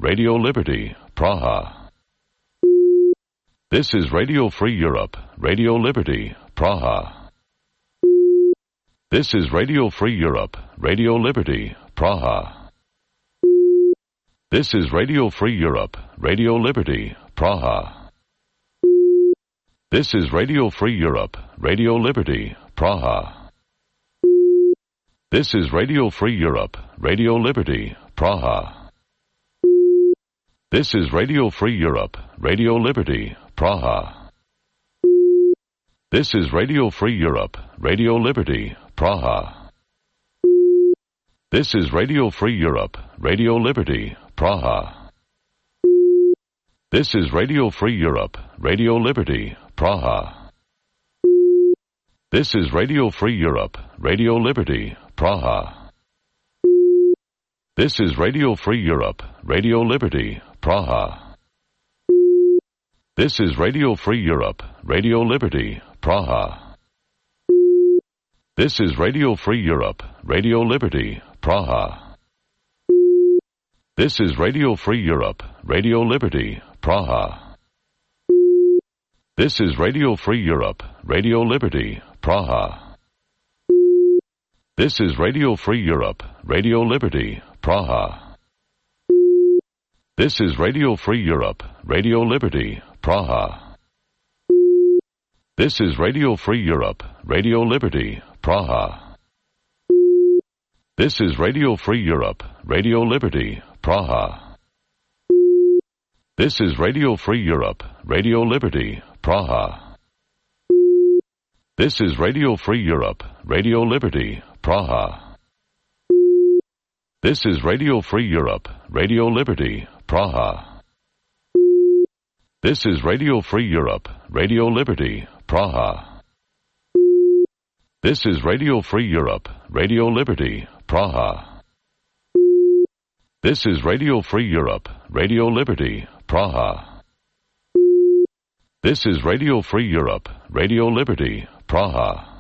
Radio Liberty, Praha. This is Radio Free Europe, Radio Liberty, Praha. This is Radio Free Europe, Radio Liberty, Praha. This is Radio Free Europe, Radio Liberty, Praha. This is Radio Free Europe, Radio Liberty, Praha. This is Radio Free Europe, Radio Liberty, Praha. This is Radio Free Europe, Radio Liberty, Praha. This is Radio Free Europe, Radio Liberty, Praha. This is Radio Free Europe, Radio Liberty, Praha. This is Radio Free Europe, Radio Liberty, Praha. This is Radio Free Europe, Radio Liberty, Praha. This is Radio Free Europe, Radio Liberty, Praha. This is Radio Free Europe, Radio Liberty, Praha. This is Radio Free Europe, Radio Liberty, Praha. This is Radio Free Europe, Radio Liberty, Praha. This is Radio Free Europe, Radio Liberty, Praha. This is Radio Free Europe, Radio Liberty, Praha. This is Radio Free Europe, Radio Liberty, Praha. This is Radio Free Europe, Radio Liberty, Praha. This is Radio Free Europe, Radio Liberty, Praha. This is Radio Free Europe, Radio Liberty, Praha. This is Radio Free Europe, Radio Liberty, Praha. This is Radio Free Europe, Radio Liberty, Praha. This is Radio Free Europe, Radio Liberty, Praha. This is Radio Free Europe, Radio Liberty, Praha. This is Radio Free Europe, Radio Liberty, Praha. This is Radio Free Europe, Radio Liberty, Praha.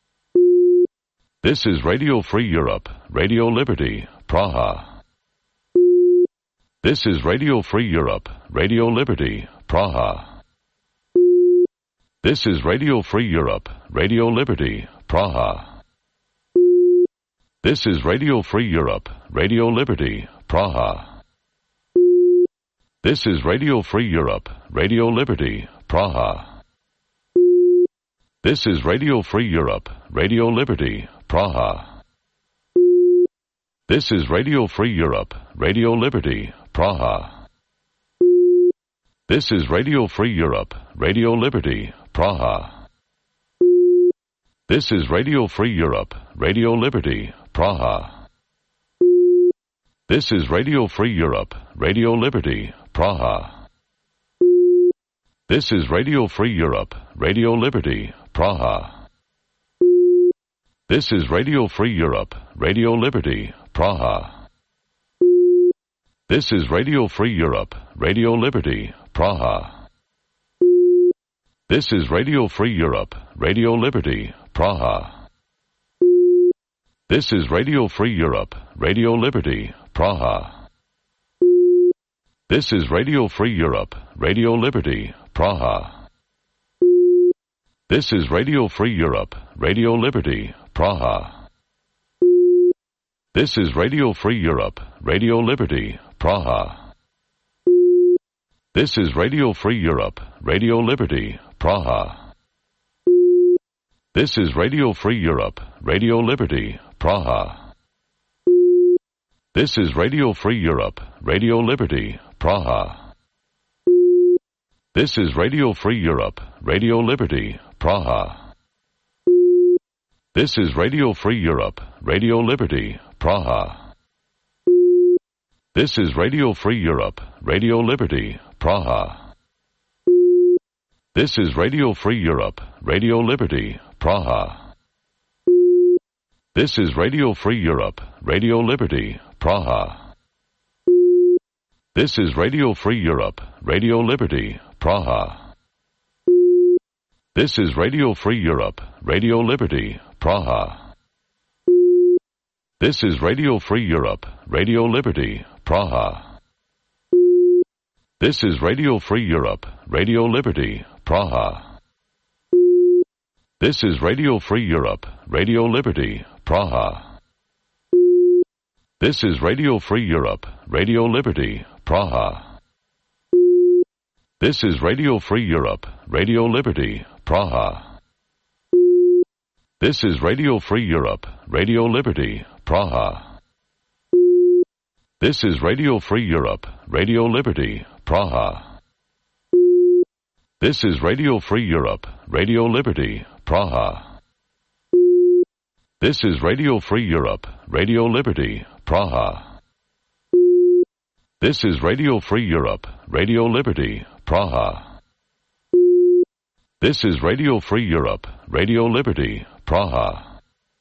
This is Radio Free Europe, Radio Liberty, Praha. This is Radio Free Europe, Radio Liberty, Praha. This is Radio Free Europe, Radio Liberty, Praha. This is Radio Free Europe, Radio Liberty, Praha. This is Radio Free Europe, Radio Liberty, Praha. This is Radio Free Europe, Radio Liberty, Praha. This is Radio Free Europe, Radio Liberty, Praha. This is Radio Free Europe, Radio Liberty, Praha. This is Radio Free Europe, Radio Liberty, Praha. This is Radio Free Europe, Radio Liberty, Praha. This is Radio Free Europe, Radio Liberty, Praha. This is Radio Free Europe, Radio Liberty, Praha. This is Radio Free Europe, Radio Liberty, Praha. This is Radio Free Europe, Radio Liberty, Praha. This is Radio Free Europe, Radio Liberty, Praha. This is Radio Free Europe, Radio Liberty, Praha. This is Radio Free Europe, Radio Liberty, Praha. This is Radio Free Europe, Radio Liberty, Praha. This is Radio Free Europe, Radio Liberty, Praha. This is Radio Free Europe, Radio Liberty, Praha. This is Radio Free Europe, Radio Liberty, Praha. This is Radio Free Europe, Radio Liberty, Praha. This is Radio Free Europe, Radio Liberty, Praha. This is Radio Free Europe, Radio Liberty, Praha. This is Radio Free Europe, Radio Liberty, Praha. This is Radio Free Europe, Radio Liberty, Praha. This is Radio Free Europe, Radio Liberty, Praha. This is Radio Free Europe, Radio Liberty, Praha. This is Radio Free Europe, Radio Liberty, Praha. This is Radio Free Europe, Radio Liberty, Praha. This is Radio Free Europe, Radio Liberty, Praha. This is Radio Free Europe, Radio Liberty, Praha. This is Radio Free Europe, Radio Liberty, Praha. This is Radio Free Europe, Radio Liberty, Praha. This is Radio Free Europe, Radio Liberty, Praha. This is Radio Free Europe, Radio Liberty, Praha. This is Radio Free Europe, Radio Liberty, Praha. This is Radio Free Europe, Radio Liberty, Praha. This is Radio Free Europe, Radio Liberty, Praha.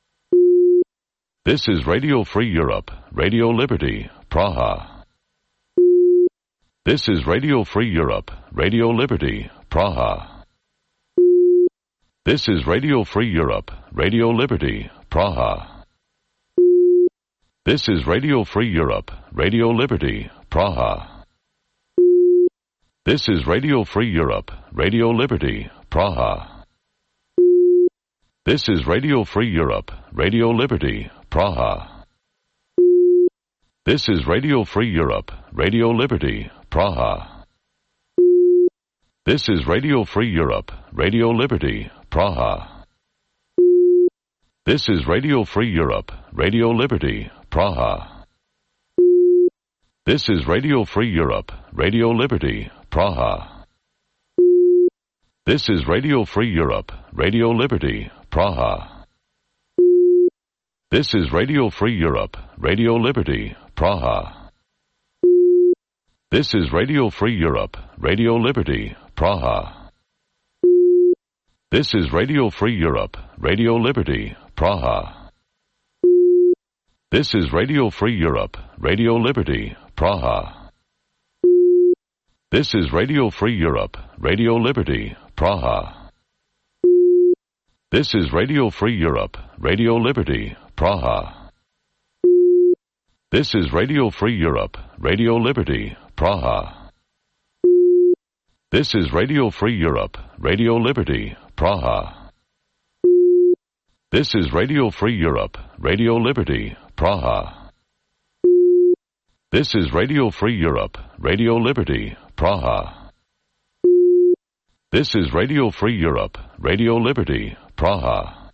This is Radio Free Europe, Radio Liberty, Praha. This is Radio Free Europe, Radio Liberty, Praha. This is Radio Free Europe, Radio Liberty, Praha. This is Radio Free Europe, Radio Liberty, Praha. This is Radio Free Europe, Radio Liberty, Praha. This is Radio Free Europe, Radio Liberty, Praha. This is Radio Free Europe, Radio Liberty, Praha. This is Radio Free Europe, Radio Liberty, Praha. This is Radio Free Europe, Radio Liberty, Praha. This is Radio Free Europe, Radio Liberty, Praha. This is Radio Free Europe, Radio Liberty, Praha. This is Radio Free Europe, Radio Liberty, Praha. This is Radio Free Europe, Radio Liberty, Praha. This is Radio Free Europe, Radio Liberty, Praha. This is Radio Free Europe, Radio Liberty, Praha. This is Radio Free Europe, Radio Liberty, Praha. This is Radio Free Europe, Radio Liberty, Praha. This is Radio Free Europe, Radio Liberty, Praha. This is Radio Free Europe, Radio Liberty, Praha. This is Radio Free Europe, Radio Liberty, Praha. This is Radio Free Europe, Radio Liberty, Praha. This is Radio Free Europe, Radio Liberty, Praha.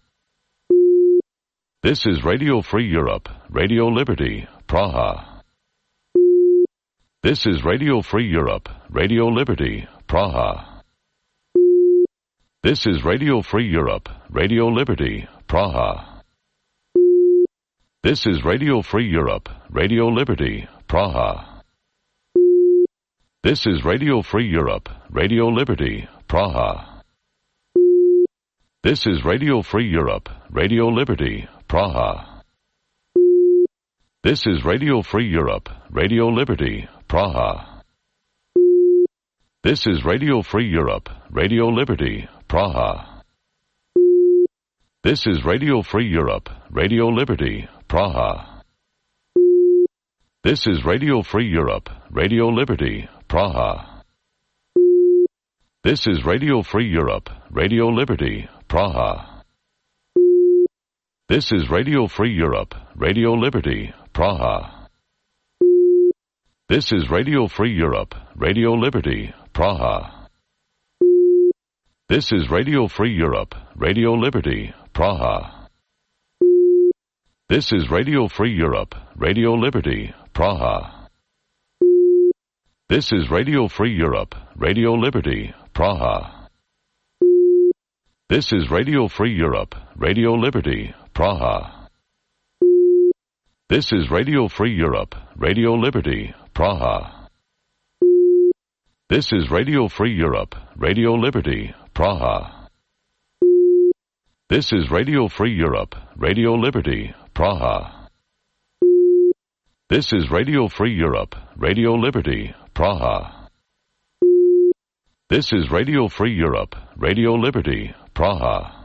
This is Radio Free Europe, Radio Liberty, Praha. This is Radio Free Europe, Radio Liberty, Praha. This is Radio Free Europe, Radio Liberty, Praha. This is Radio Free Europe, Radio Liberty, Praha. This is Radio Free Europe, Radio Liberty, Praha. This is Radio Free Europe, Radio Liberty, Praha. This is Radio Free Europe, Radio Liberty, Praha. This is Radio Free Europe, Radio Liberty, Praha. This is Radio Free Europe, Radio Liberty, Praha. This is Radio Free Europe, Radio Liberty, Praha. This is Radio Free Europe, Radio Liberty, Praha. This is Radio Free Europe, Radio Liberty, Praha. This is Radio Free Europe, Radio Liberty, Praha. This is Radio Free Europe, Radio Liberty, Praha. This is Radio Free Europe, Radio Liberty, Praha. This is Radio Free Europe, Radio Liberty, Praha. This is Radio Free Europe, Radio Liberty, Praha. This is Radio Free Europe, Radio Liberty, Praha. This is Radio Free Europe, Radio Liberty, Praha. This is Radio Free Europe, Radio Liberty, Praha. This is Radio Free Europe, Radio Liberty, Praha. This is Radio Free Europe, Radio Liberty, Praha.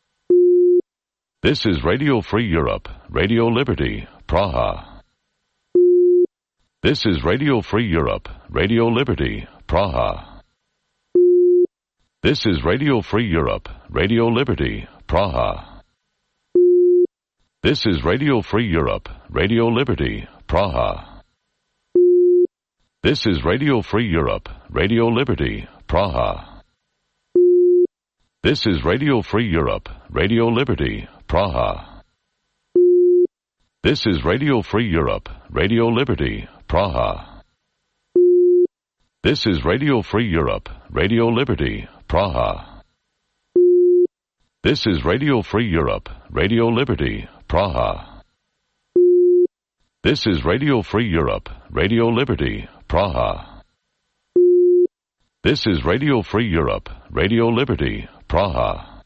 This is Radio Free Europe, Radio Liberty, Praha. This is Radio Free Europe, Radio Liberty, Praha. This is Radio Free Europe, Radio Liberty, Praha. This is Radio Free Europe, Radio Liberty, Praha. This is Radio Free Europe, Radio Liberty, Praha. This is Radio Free Europe, Radio Liberty, Praha. This is Radio Free Europe, Radio Liberty, Praha. This is Radio Free Europe, Radio Liberty, Praha. This is Radio Free Europe, Radio Liberty, Praha. This is Radio Free Europe, Radio Liberty, Praha. This is Radio Free Europe, Radio Liberty, Praha.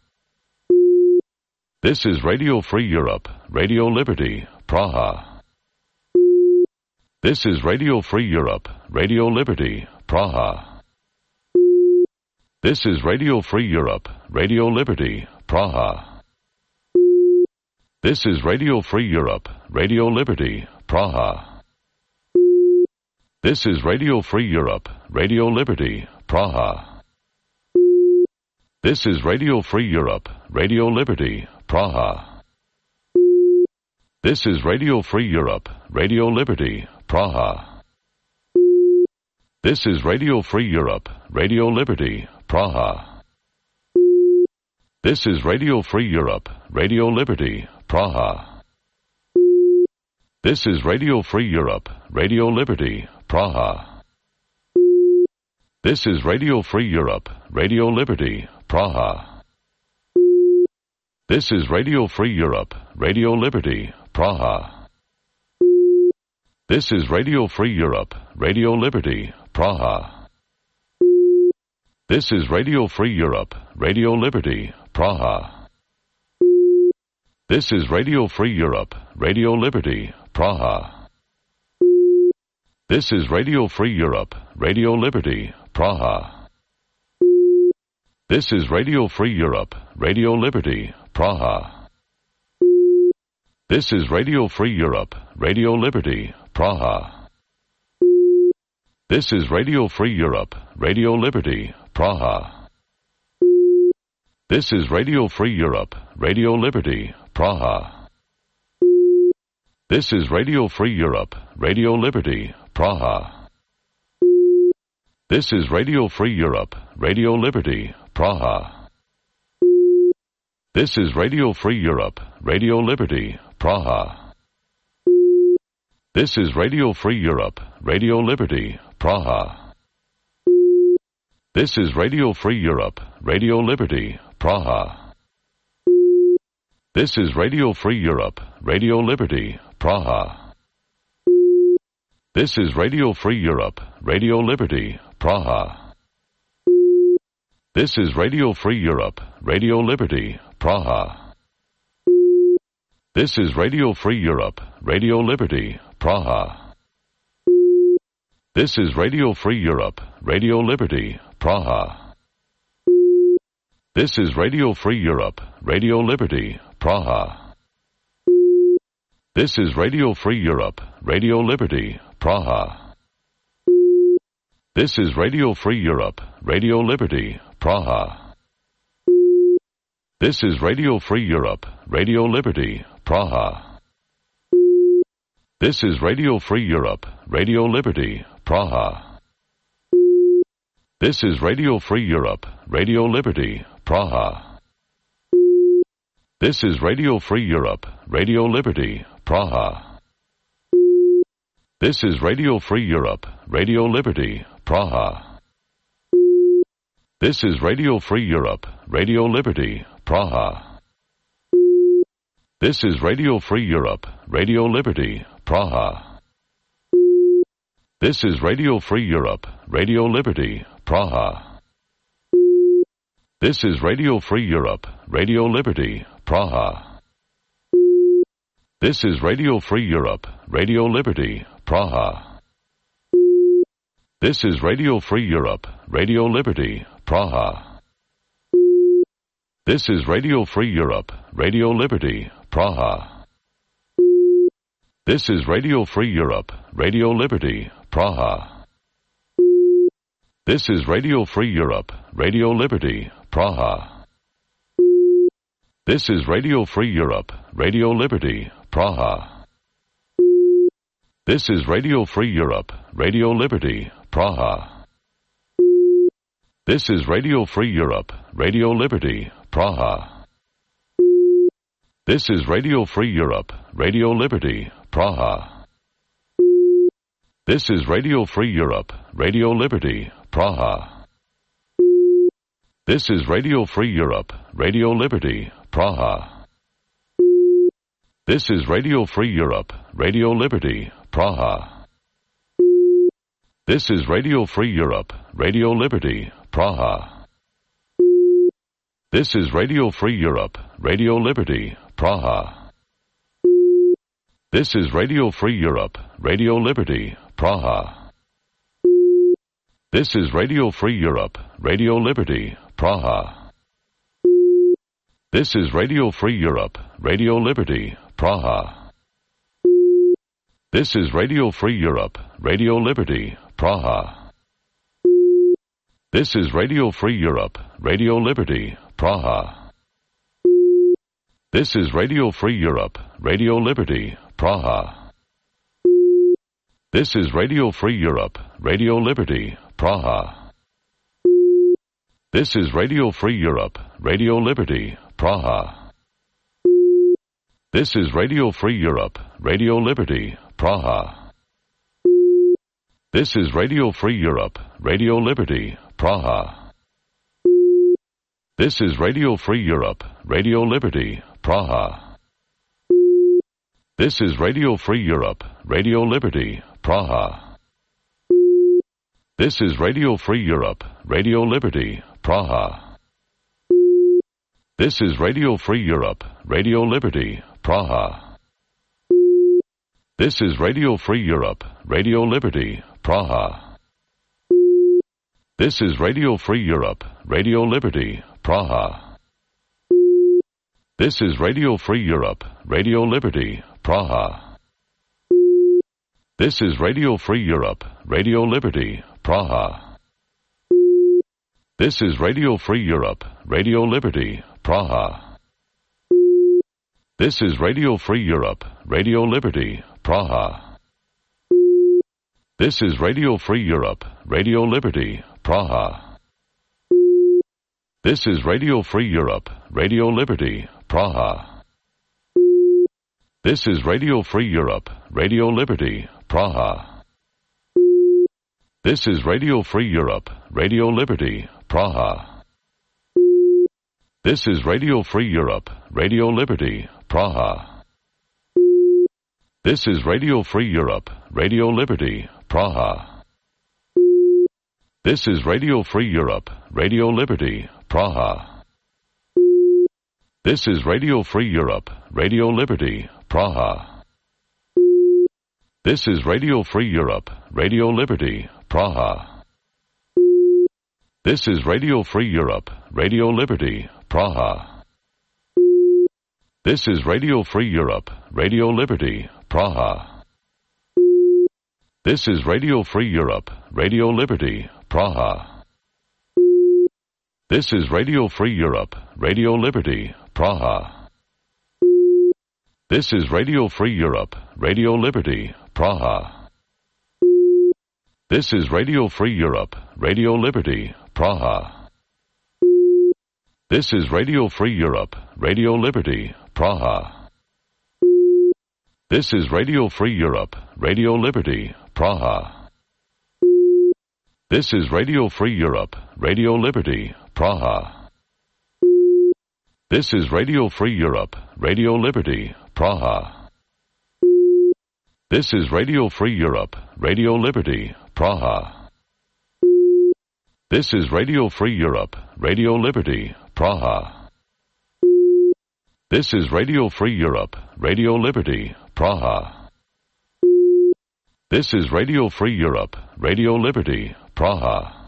This is Radio Free Europe, Radio Liberty, Praha. This is Radio Free Europe, Radio Liberty, Praha. This is Radio Free Europe, Radio Liberty, Praha. This is Radio Free Europe, Radio Liberty, Praha. This is Radio Free Europe, Radio Liberty, Praha. This is Radio Free Europe, Radio Liberty, Praha. This is Radio Free Europe, Radio Liberty, Praha. This is Radio Free Europe, Radio Liberty, Praha. This is Radio Free Europe, Radio Liberty, Praha. This is Radio Free Europe, Radio Liberty, Praha. This is Radio Free Europe, Radio Liberty, Praha. This is Radio Free Europe, Radio Liberty, Praha. This is Radio Free Europe, Radio Liberty, Praha. This is Radio Free Europe, Radio Liberty, Praha. This is Radio Free Europe, Radio Liberty, Praha. This is Radio Free Europe, Radio Liberty, Praha. This is Radio Free Europe, Radio Liberty, Praha. This is Radio Free Europe, Radio Liberty, Praha. This is Radio Free Europe, Radio Liberty, Praha. This is Radio Free Europe, Radio Liberty, Praha. This is Radio Free Europe, Radio Liberty, Praha. This is Radio Free Europe, Radio Liberty, Praha. This is Radio Free Europe, Radio Liberty, Praha. This is Radio Free Europe, Radio Liberty, Praha. This is Radio Free Europe, Radio Liberty, Praha. This is Radio Free Europe, Radio Liberty, Praha. This is Radio Free Europe, Radio Liberty, Praha. This is Radio Free Europe, Radio Liberty, Praha. This is Radio Free Europe, Radio Liberty, Praha. This is Radio Free Europe, Radio Liberty, Praha. This is Radio Free Europe, Radio Liberty, Praha. This is Radio Free Europe, Radio Liberty, Praha. This is Radio Free Europe, Radio Liberty, Praha. This is Radio Free Europe, Radio Liberty, Praha. This is Radio Free Europe, Radio Liberty, Praha. This is Radio Free Europe, Radio Liberty, Praha. This is Radio Free Europe, Radio Liberty, Praha. This is Radio Free Europe, Radio Liberty, Praha. This is Radio Free Europe, Radio Liberty, Praha. This is Radio Free Europe, Radio Liberty, Praha. This is Radio Free Europe, Radio Liberty, Praha. This is Radio Free Europe, Radio Liberty, Praha. This is Radio Free Europe, Radio Liberty, Praha. This is Radio Free Europe, Radio Liberty, Praha. This is Radio Free Europe, Radio Liberty, Praha. This is Radio Free Europe, Radio Liberty, Praha. This is Radio Free Europe, Radio Liberty, Praha. This is Radio Free Europe, Radio Liberty, Praha. This is Radio Free Europe, Radio Liberty, Praha. This is Radio Free Europe, Radio Liberty, Praha. This is Radio Free Europe, Radio Liberty, Praha. This is Radio Free Europe, Radio Liberty, Praha. This is Radio Free Europe, Radio Liberty, Praha. This is Radio Free Europe, Radio Liberty, Praha. This is Radio Free Europe, Radio Liberty, Praha. This is Radio Free Europe, Radio Liberty, Praha. This is Radio Free Europe, Radio Liberty, Praha. This is Radio Free Europe, Radio Liberty, Praha. This is Radio Free Europe, Radio Liberty, Praha. This is Radio Free Europe, Radio Liberty, Praha. This is Radio Free Europe, Radio Liberty, Praha. This is Radio Free Europe, Radio Liberty, Praha. This is Radio Free Europe, Radio Liberty, Praha. This is Radio Free Europe, Radio Liberty, Praha. This is Radio Free Europe, Radio Liberty, Praha. This is Radio Free Europe, Radio Liberty, Praha. This is Radio Free Europe, Radio Liberty, Praha. This is Radio Free Europe, Radio Liberty, Praha. This is Radio Free Europe, Radio Liberty, Praha. This is Radio Free Europe, Radio Liberty, Praha. This is Radio Free Europe, Radio Liberty, Praha. This is Radio Free Europe, Radio Liberty, Praha. This is Radio Free Europe, Radio Liberty, Praha. This is Radio Free Europe, Radio Liberty, Praha. This is Radio Free Europe, Radio Liberty, Praha. This is Radio Free Europe, Radio Liberty, Praha. This is Radio Free Europe, Radio Liberty, Praha. This is Radio Free Europe, Radio Liberty, Praha. This is Radio Free Europe, Radio Liberty, Praha. This is Radio Free Europe, Radio Liberty, Praha. This is Radio Free Europe, Radio Liberty, Praha. This is Radio Free Europe, Radio Liberty, Praha. This is Radio Free Europe, Radio Liberty, Praha. This is Radio Free Europe, Radio Liberty, Praha. This is Radio Free Europe, Radio Liberty, Praha. This is Radio Free Europe, Radio Liberty, Praha. This is Radio Free Europe, Radio Liberty, Praha. This is Radio Free Europe, Radio Liberty, Praha. This is Radio Free Europe, Radio Liberty, Praha. This is Radio Free Europe, Radio Liberty, Praha. This is Radio Free Europe, Radio Liberty, Praha. This is Radio Free Europe, Radio Liberty, Praha. This is Radio Free Europe, Radio Liberty, Praha. This is Radio Free Europe, Radio Liberty, Praha. This is Radio Free Europe, Radio Liberty, Praha. This is Radio Free Europe, Radio Liberty, Praha. This is Radio Free Europe, Radio Liberty, Praha. This is Radio Free Europe, Radio Liberty, Praha. This is Radio Free Europe, Radio Liberty, Praha.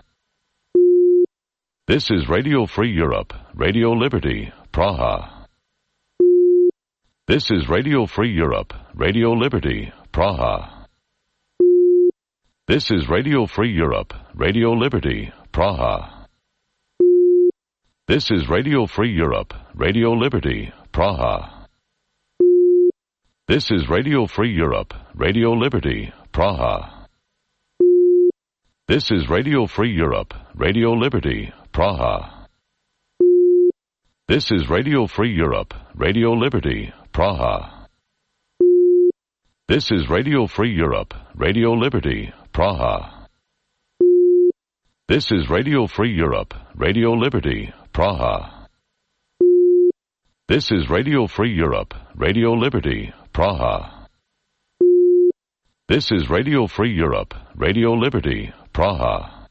This is Radio Free Europe, Radio Liberty, Praha. This is Radio Free Europe, Radio Liberty, Praha. This is Radio Free Europe, Radio Liberty, Praha. This is Radio Free Europe, Radio Liberty, Praha. This is Radio Free Europe, Radio Liberty, Praha. This is Radio Free Europe, Radio Liberty, Praha. This is Radio Free Europe, Radio Liberty, Praha. This is Radio Free Europe, Radio Liberty, Praha. This is Radio Free Europe, Radio Liberty, Praha. This is Radio Free Europe, Radio Liberty, Praha. This is Radio Free Europe, Radio Liberty, Praha.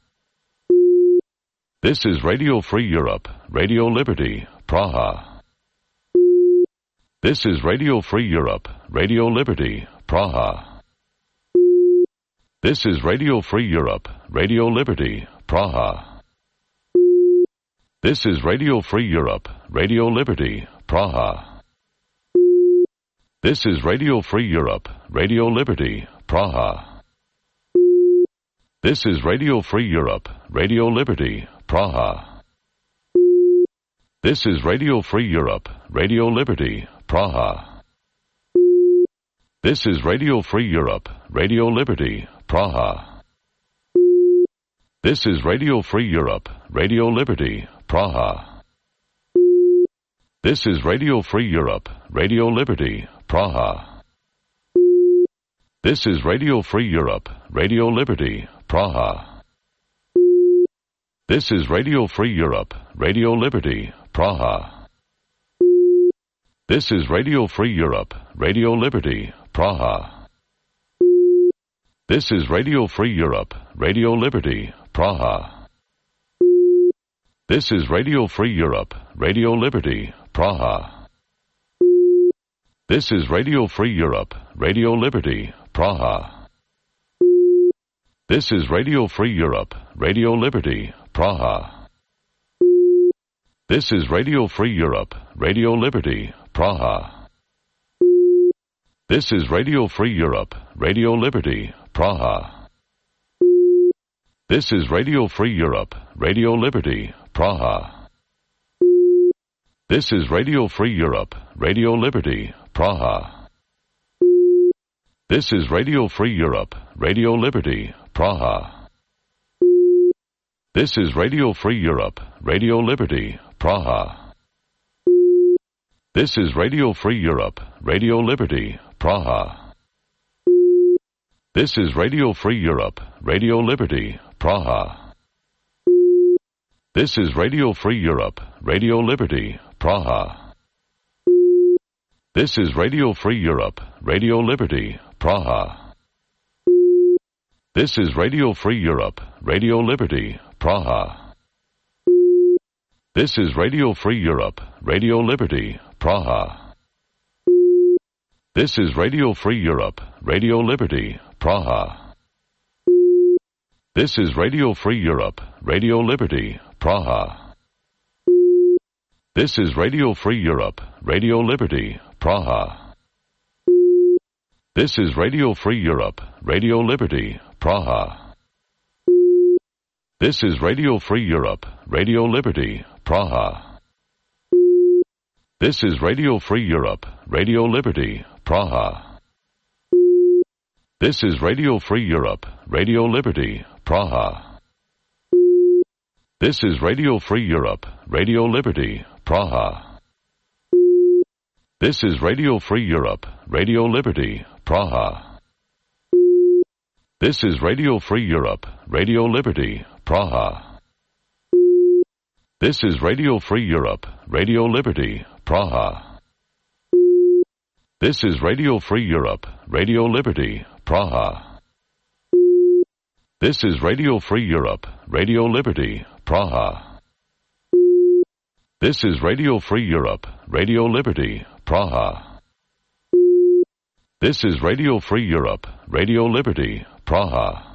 This is Radio Free Europe, Radio Liberty, Praha. This is Radio Free Europe, Radio Liberty, Praha. This is Radio Free Europe, Radio Liberty, Praha. This is Radio Free Europe, Radio Liberty, Praha. This is Radio Free Europe, Radio Liberty, Praha. This is Radio Free Europe, Radio Liberty, Praha. This is Radio Free Europe, Radio Liberty, Praha. This is Radio Free Europe, Radio Liberty, Praha. This is Radio Free Europe, Radio Liberty, Praha. This is Radio Free Europe, Radio Liberty, Praha. This is Radio Free Europe, Radio Liberty, Praha. This is Radio Free Europe, Radio Liberty, Praha. This is Radio Free Europe, Radio Liberty, Praha. This is Radio Free Europe, Radio Liberty, Praha. This is Radio Free Europe, Radio Liberty, Praha. This is Radio Free Europe, Radio Liberty, Praha. This is Radio Free Europe, Radio Liberty, Praha. This is Radio Free Europe, Radio Liberty, Praha. This is Radio Free Europe, Radio Liberty, Praha. This is Radio Free Europe, Radio Liberty, Praha. This is Radio Free Europe, Radio Liberty, Praha. This is Radio Free Europe, Radio Liberty, Praha. This is Radio Free Europe, Radio Liberty, Praha. This is Radio Free Europe, Radio Liberty, Praha. This is Radio Free Europe, Radio Liberty, Praha. This is Radio Free Europe, Radio Liberty, Praha. This is Radio Free Europe, Radio Liberty, Praha. This is Radio Free Europe, Radio Liberty, Praha. This is Radio Free Europe, Radio Liberty, Praha. This is Radio Free Europe, Radio Liberty, Praha. This is Radio Free Europe, Radio Liberty, Praha. This is Radio Free Europe, Radio Liberty, Praha. This is Radio Free Europe, Radio Liberty, Praha. This is Radio Free Europe, Radio Liberty, Praha. This is Radio Free Europe, Radio Liberty, Praha. This is Radio Free Europe, Radio Liberty, Praha. This is Radio Free Europe, Radio Liberty, Praha. This is Radio Free Europe, Radio Liberty, Praha. This is Radio Free Europe, Radio Liberty, Praha. This is Radio Free Europe, Radio Liberty, Praha. This is Radio Free Europe, Radio Liberty, Praha. This is Radio Free Europe, Radio Liberty, Praha. This is Radio Free Europe, Radio Liberty, Praha. This is Radio Free Europe, Radio Liberty, Praha.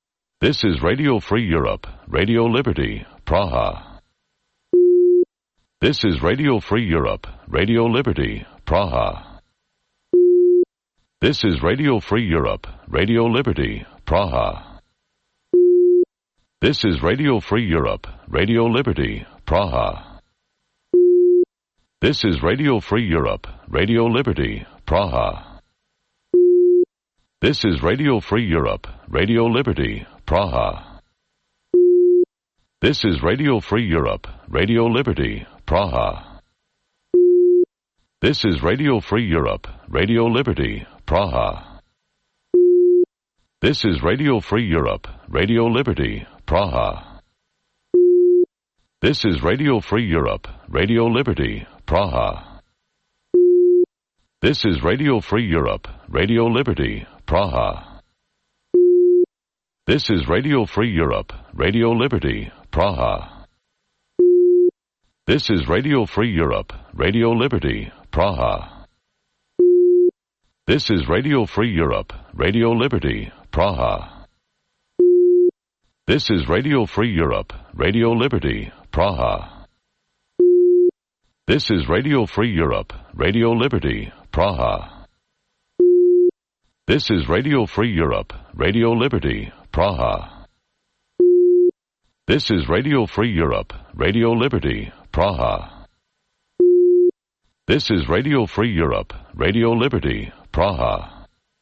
This is Radio Free Europe, Radio Liberty, Praha. This is Radio Free Europe, Radio Liberty, Praha. This is Radio Free Europe, Radio Liberty, Praha. This is Radio Free Europe, Radio Liberty, Praha. This is Radio Free Europe, Radio Liberty, Praha. This is Radio Free Europe, Radio Liberty, Praha. This is Radio Free Europe, Radio Liberty, Praha. This is Radio Free Europe, Radio Liberty, Praha. This is Radio Free Europe, Radio Liberty, Praha. This is Radio Free Europe, Radio Liberty, Praha. This is Radio Free Europe, Radio Liberty, Praha. This is Radio Free Europe, Radio Liberty, Praha. This is Radio Free Europe, Radio Liberty, Praha. This is Radio Free Europe, Radio Liberty, Praha. This is Radio Free Europe, Radio Liberty, Praha. This is Radio Free Europe, Radio Liberty, Praha. This is Radio Free Europe, Radio Liberty, Praha. This is Radio Free Europe, Radio Liberty, Praha. This is Radio Free Europe, Radio Liberty, Praha.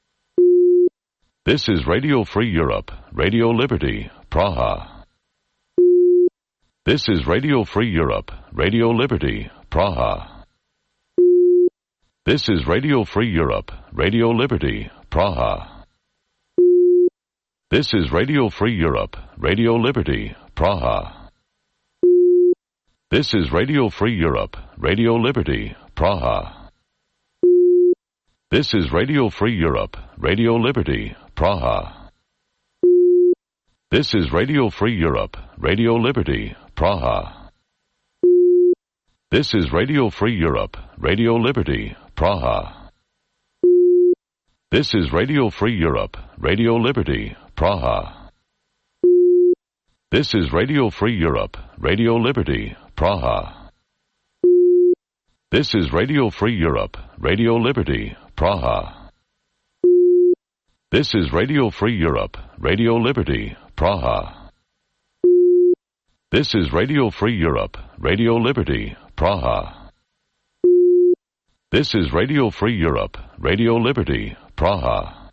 This is Radio Free Europe, Radio Liberty, Praha. This is Radio Free Europe, Radio Liberty, Praha. This is Radio Free Europe, Radio Liberty, Praha. This is Radio Free Europe, Radio Liberty, Praha. This is Radio Free Europe, Radio Liberty, Praha. This is Radio Free Europe, Radio Liberty, Praha. This is Radio Free Europe, Radio Liberty, Praha. This is Radio Free Europe, Radio Liberty, Praha. This is Radio Free Europe, Radio Liberty, Praha. This is Radio Free Europe, Radio Liberty, Praha. This is Radio Free Europe, Radio Liberty, Praha. This is Radio Free Europe, Radio Liberty, Praha. This is Radio Free Europe, Radio Liberty, Praha. This is Radio Free Europe, Radio Liberty, Praha.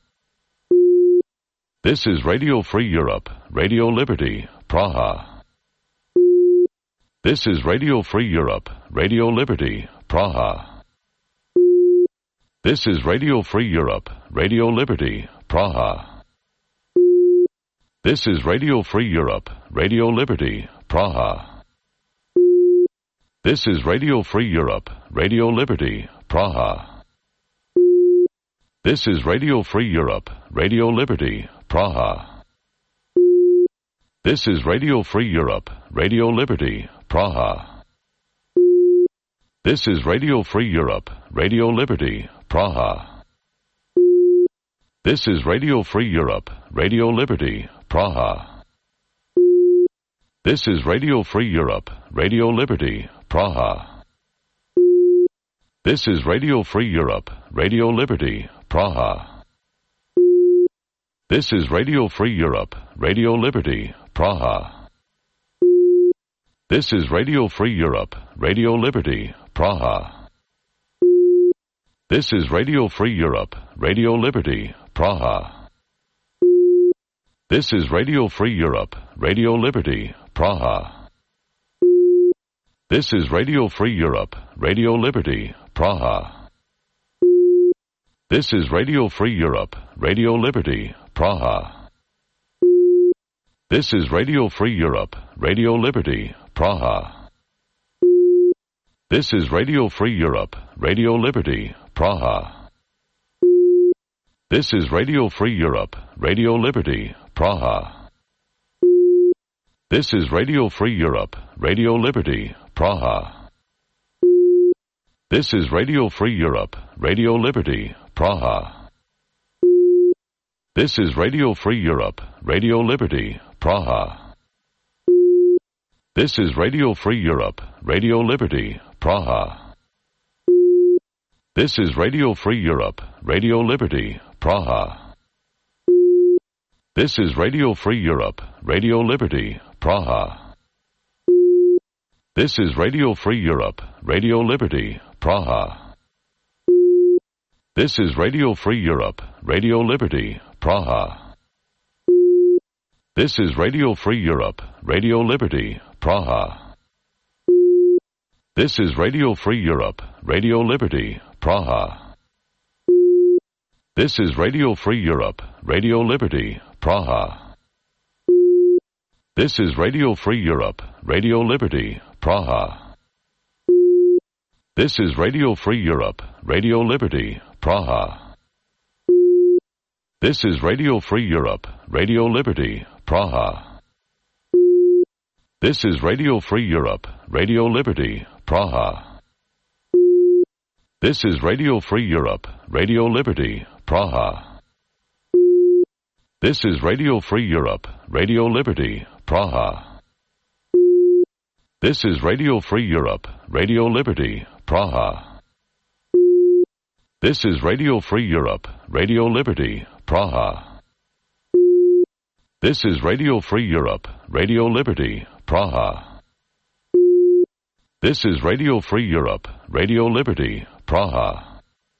This is Radio Free Europe, Radio Liberty, Praha. This is Radio Free Europe, Radio Liberty, Praha. This is Radio Free Europe, Radio Liberty, Praha. This is Radio Free Europe, Radio Liberty, Praha. This is Radio Free Europe, Radio Liberty, Praha. This is Radio Free Europe, Radio Liberty, Praha. This is Radio Free Europe, Radio Liberty, Praha. This is Radio Free Europe, Radio Liberty, Praha. This is Radio Free Europe, Radio Liberty, Praha. This is Radio Free Europe, Radio Liberty, Praha. This is Radio Free Europe, Radio Liberty, Praha. This is Radio Free Europe, Radio Liberty, Praha. This is Radio Free Europe, Radio Liberty, Praha. This is Radio Free Europe, Radio Liberty, Praha. This is Radio Free Europe, Radio Liberty, Praha. This is Radio Free Europe, Radio Liberty, Praha. This is Radio Free Europe, Radio Liberty, Praha. This is Radio Free Europe, Radio Liberty, Praha. This is Radio Free Europe, Radio Liberty, Praha. This is Radio Free Europe, Radio Liberty, Praha. This is Radio Free Europe, Radio Liberty, Praha. This is Radio Free Europe, Radio Liberty, Praha. This is Radio Free Europe, Radio Liberty, Praha. This is Radio Free Europe, Radio Liberty, Praha. This is Radio Free Europe, Radio Liberty, Praha. This is Radio Free Europe, Radio Liberty, Praha. This is Radio Free Europe, Radio Liberty, Praha. This is Radio Free Europe, Radio Liberty, Praha. This is Radio Free Europe, Radio Liberty, Praha. This is Radio Free Europe, Radio Liberty, Praha. This is Radio Free Europe, Radio Liberty, Praha. This is Radio Free Europe, Radio Liberty, Praha. This is Radio Free Europe, Radio Liberty, Praha. This is Radio Free Europe, Radio Liberty, Praha. This is Radio Free Europe, Radio Liberty, Praha. This is Radio Free Europe, Radio Liberty, Praha. This is Radio Free Europe, Radio Liberty, Praha. This is Radio Free Europe, Radio Liberty, Praha. This is Radio Free Europe, Radio Liberty, Praha. This is Radio Free Europe, Radio Liberty, Praha. This is Radio Free Europe, Radio Liberty, Praha.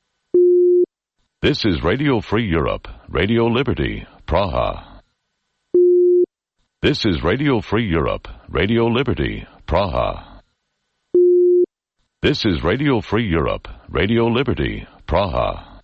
This is Radio Free Europe, Radio Liberty, Praha. This is Radio Free Europe, Radio Liberty, Praha. This is Radio Free Europe, Radio Liberty, Praha.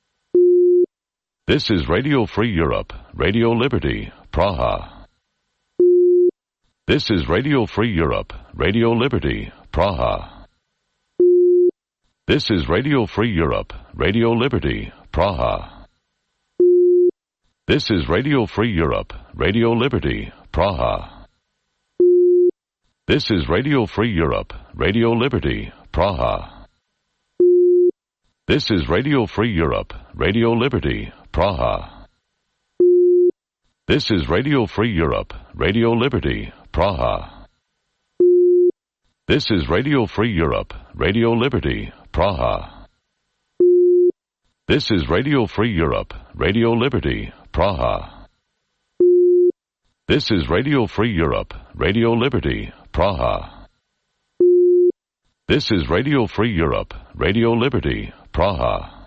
This is Radio Free Europe, Radio Liberty, Praha. This is Radio Free Europe, Radio Liberty, Praha. This is Radio Free Europe, Radio Liberty, Praha. This is Radio Free Europe, Radio Liberty, Praha. This is Radio Free Europe, Radio Liberty, Praha. This is Radio Free Europe, Radio Liberty, Praha. This is Radio Free Europe, Radio Liberty, Praha. This is Radio Free Europe, Radio Liberty, Praha. This is Radio Free Europe, Radio Liberty, Praha. This is Radio Free Europe, Radio Liberty, Praha. This is Radio Free Europe, Radio Liberty, Praha.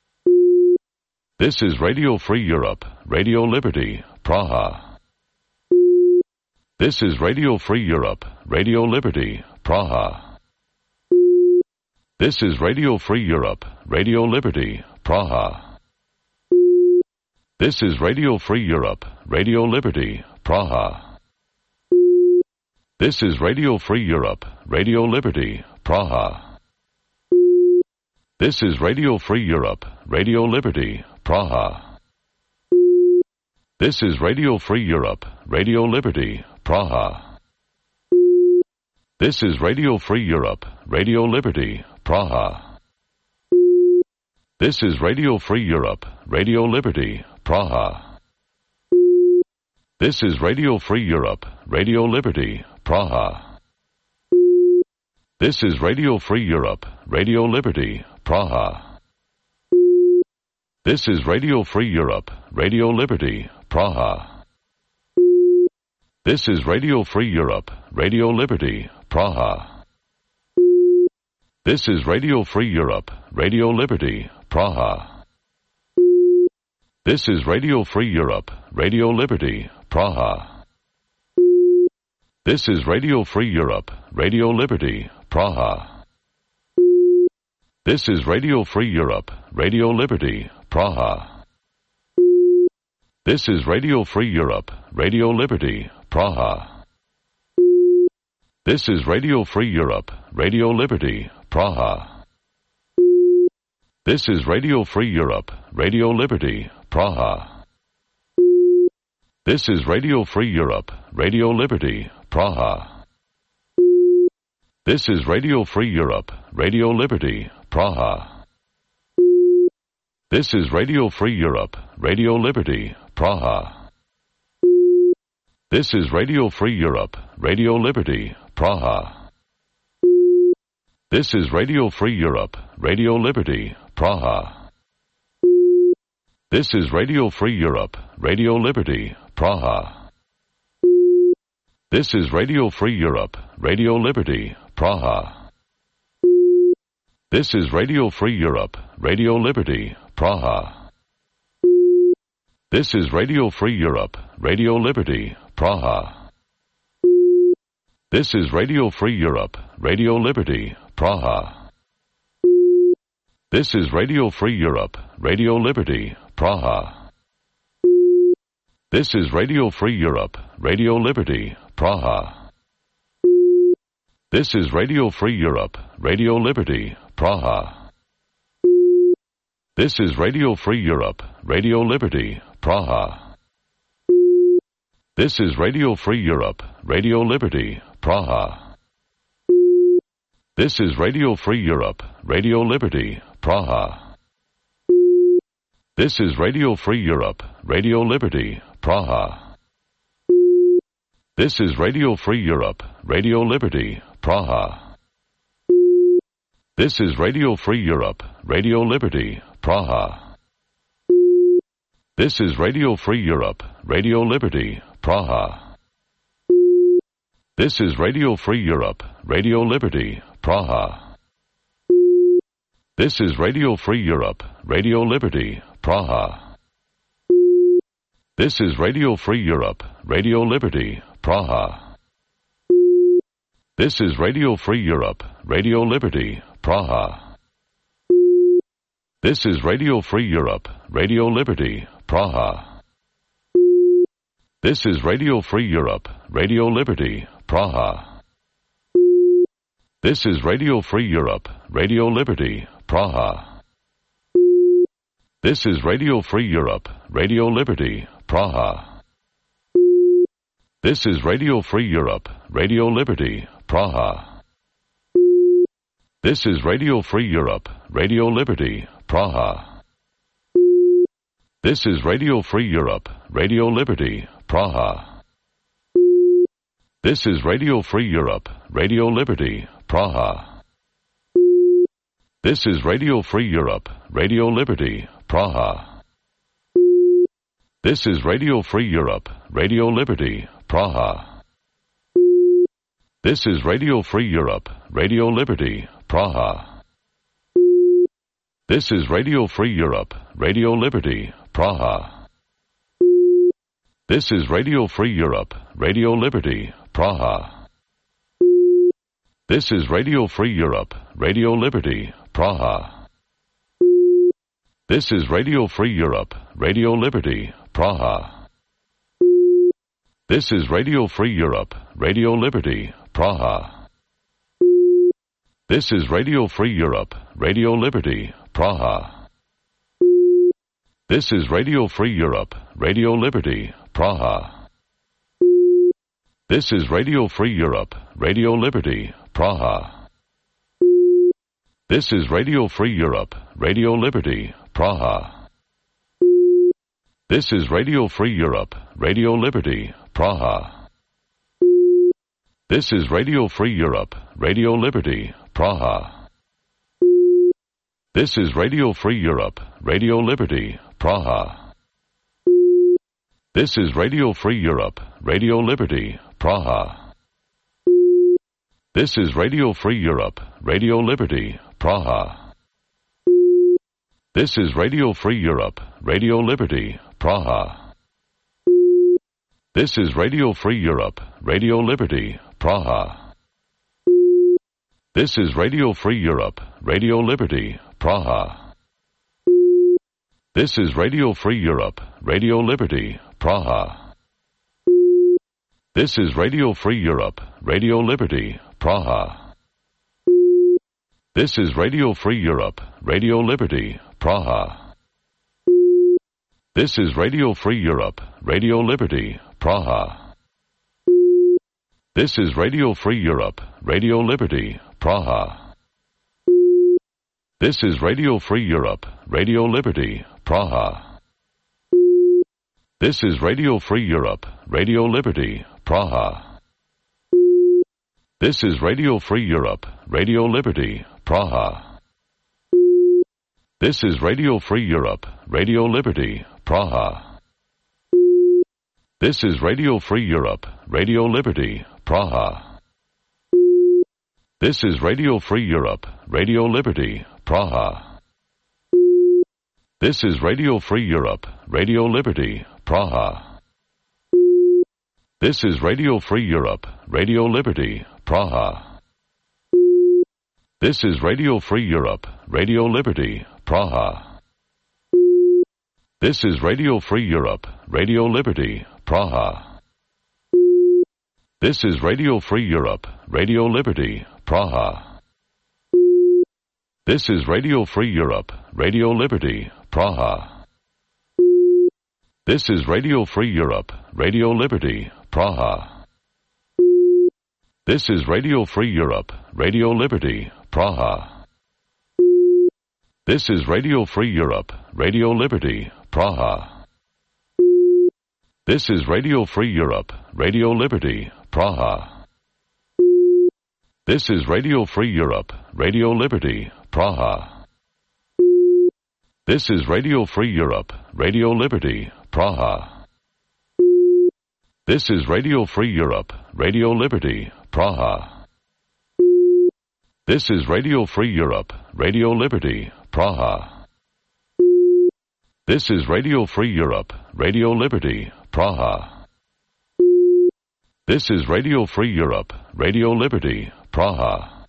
This is Radio Free Europe, Radio Liberty, Praha. This is Radio Free Europe, Radio Liberty, Praha. This is Radio Free Europe, Radio Liberty, Praha. This is Radio Free Europe, Radio Liberty, Praha. This is Radio Free Europe, Radio Liberty, Praha. This is Radio Free Europe, Radio Liberty, Praha. This is Radio Free Europe, Radio Liberty, Praha. This is Radio Free Europe, Radio Liberty, Praha. This is Radio Free Europe, Radio Liberty, Praha. This is Radio Free Europe, Radio Liberty, Praha. This is Radio Free Europe, Radio Liberty, Praha. This is Radio Free Europe, Radio Liberty, Praha. This is Radio Free Europe, Radio Liberty, Praha. This is Radio Free Europe, Radio Liberty, Praha. This is Radio Free Europe, Radio Liberty, Praha. This is Radio Free Europe, Radio Liberty, Praha. This is Radio Free Europe, Radio Liberty, Praha. This is Radio Free Europe, Radio Liberty, Praha. This is Radio Free Europe, Radio Liberty, Praha. This is Radio Free Europe, Radio Liberty, Praha. This is Radio Free Europe, Radio Liberty, Praha. This is Radio Free Europe, Radio Liberty, Praha. This is Radio Free Europe, Radio Liberty, Praha. This is Radio Free Europe, Radio Liberty, Praha. This is Radio Free Europe, Radio Liberty, Praha. This is Radio Free Europe, Radio Liberty, Praha. This is Radio Free Europe, Radio Liberty, Praha. This is Radio Free Europe, Radio Liberty, Praha. This is Radio Free Europe, Radio Liberty, Praha. This is Radio Free Europe, Radio Liberty, Praha. This is Radio Free Europe, Radio Liberty, Praha. This is Radio Free Europe, Radio Liberty, Praha. This is Radio Free Europe, Radio Liberty, Praha. This is Radio Free Europe, Radio Liberty, Praha. This is Radio Free Europe, Radio Liberty, Praha. This is Radio Free Europe, Radio Liberty, Praha. This is Radio Free Europe, Radio Liberty, Praha. This is Radio Free Europe, Radio Liberty, Praha. This is Radio Free Europe, Radio Liberty, Praha. This is Radio Free Europe, Radio Liberty, Praha. This is Radio Free Europe, Radio Liberty, Praha. This is Radio Free Europe, Radio Liberty, Praha. This is Radio Free Europe, Radio Liberty, Praha. This is Radio Free Europe, Radio Liberty, Praha. This is Radio Free Europe, Radio Liberty, Praha. This is Radio Free Europe, Radio Liberty, Praha. This is Radio Free Europe, Radio Liberty, Praha. This is Radio Free Europe, Radio Liberty, Praha. This is Radio Free Europe, Radio Liberty, Praha. This is Radio Free Europe, Radio Liberty, Praha. This is Radio Free Europe, Radio Liberty, Praha. This is Radio Free Europe, Radio Liberty, Praha. This is Radio Free Europe, Radio Liberty, Praha. This is Radio Free Europe, Radio Liberty, Praha. This is Radio Free Europe, Radio Liberty, Praha. This is Radio Free Europe, Radio Liberty, Praha. This is Radio Free Europe, Radio Liberty, Praha. This is Radio Free Europe, Radio Liberty, Praha. This is Radio Free Europe, Radio Liberty, Praha. This is Radio Free Europe, Radio Liberty, Praha. This is Radio Free Europe, Radio Liberty, Praha. This is Radio Free Europe, Radio Liberty, Praha. This is Radio Free Europe, Radio Liberty, Praha. This is Radio Free Europe, Radio Liberty, Praha. This is Radio Free Europe, Radio Liberty, Praha. This is Radio Free Europe, Radio Liberty, Praha. This is Radio Free Europe, Radio Liberty, Praha. This is Radio Free Europe, Radio Liberty, Praha. This is Radio Free Europe, Radio Liberty, Praha. This is Radio Free Europe, Radio Liberty, Praha. This is Radio Free Europe, Radio Liberty, Praha. This is Radio Free Europe, Radio Liberty, Praha. This is Radio Free Europe, Radio Liberty, Praha. This is Radio Free Europe, Radio Liberty, Praha. This is Radio Free Europe, Radio Liberty, Praha. This is Radio Free Europe, Radio Liberty, Praha. This is Radio Free Europe, Radio Liberty, Praha. This is Radio Free Europe, Radio Liberty, Praha. This is Radio Free Europe, Radio Liberty, Praha. This is Radio Free Europe, Radio Liberty, Praha. This is Radio Free Europe, Radio Liberty, Praha. This is Radio Free Europe, Radio Liberty, Praha. This is Radio Free Europe, Radio Liberty, Praha. This is Radio Free Europe, Radio Liberty, Praha. This is Radio Free Europe, Radio Liberty, Praha. This is Radio Free Europe, Radio Liberty, Praha. This is Radio Free Europe, Radio Liberty, Praha. This is Radio Free Europe, Radio Liberty, Praha. This is Radio Free Europe, Radio Liberty, Praha. This is Radio Free Europe, Radio Liberty, Praha. This is Radio Free Europe, Radio Liberty, Praha. This is Radio Free Europe, Radio Liberty, Praha. This is Radio Free Europe, Radio Liberty, Praha. This is Radio Free Europe, Radio Liberty, Praha. This is Radio Free Europe, Radio Liberty, Praha. This is Radio Free Europe, Radio Liberty, Praha. This is Radio Free Europe, Radio Liberty, Praha. This is Radio Free Europe, Radio Liberty, Praha. This is Radio Free Europe, Radio Liberty, Praha.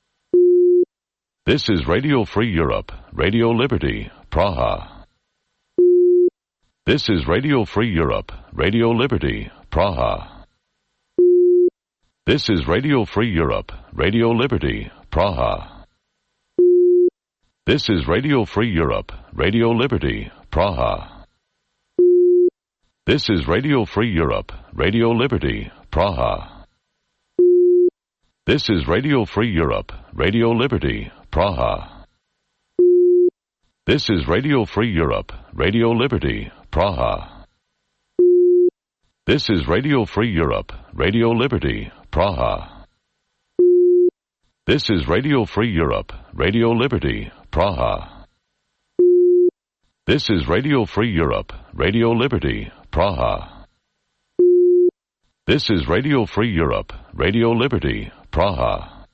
This is Radio Free Europe, Radio Liberty, Praha. This is Radio Free Europe, Radio Liberty, Praha. This is Radio Free Europe, Radio Liberty, Praha. This is Radio Free Europe, Radio Liberty, Praha. This is Radio Free Europe, Radio Liberty, Praha. This is Radio Free Europe, Radio Liberty, Praha. This is Radio Free Europe, Radio Liberty, Praha. This is Radio Free Europe, Radio Liberty, Praha. This is Radio Free Europe, Radio Liberty, Praha. This is Radio Free Europe, Radio Liberty, Praha. This is Radio Free Europe, Radio Liberty, Praha.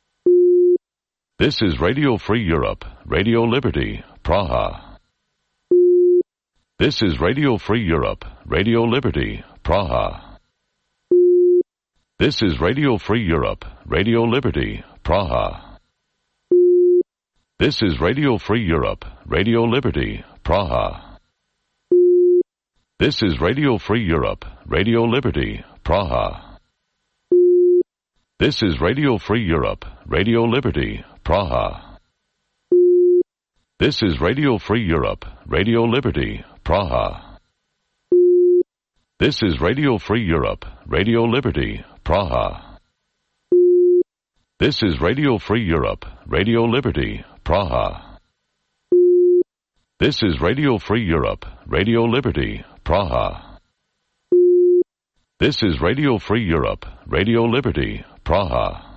This is Radio Free Europe, Radio Liberty, Praha. This is Radio Free Europe, Radio Liberty, Praha. This is Radio Free Europe, Radio Liberty, Praha. This is Radio Free Europe, Radio Liberty, Praha. This is Radio Free Europe, Radio Liberty, Praha. This is Radio Free Europe, Radio Liberty, Praha. This is Radio Free Europe, Radio Liberty, Praha. This is Radio Free Europe, Radio Liberty, Praha. This is Radio Free Europe, Radio Liberty, Praha. This is Radio Free Europe, Radio Liberty, Praha. This is Radio Free Europe, Radio Liberty, Praha.